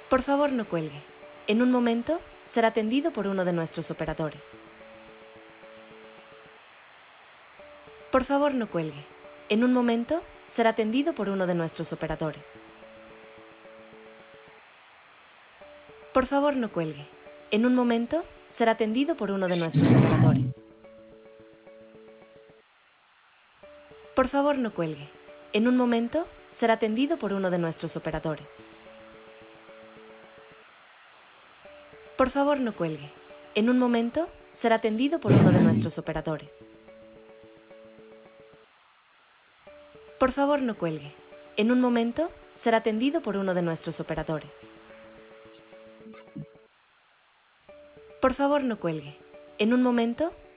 Por favor, no cuelgue. En un momento será atendido por uno de nuestros operadores. Por favor, no cuelgue. En un momento será atendido por uno de nuestros operadores. Por favor, no cuelgue. En un momento será atendido por uno de nuestros operadores. Por favor, no cuelgue. En un momento será atendido por uno de nuestros operadores. Por favor, no cuelgue. En un momento será atendido por uno de nuestros operadores. Por favor, no cuelgue. En un momento será atendido por uno de nuestros operadores. Por favor, no cuelgue. En un momento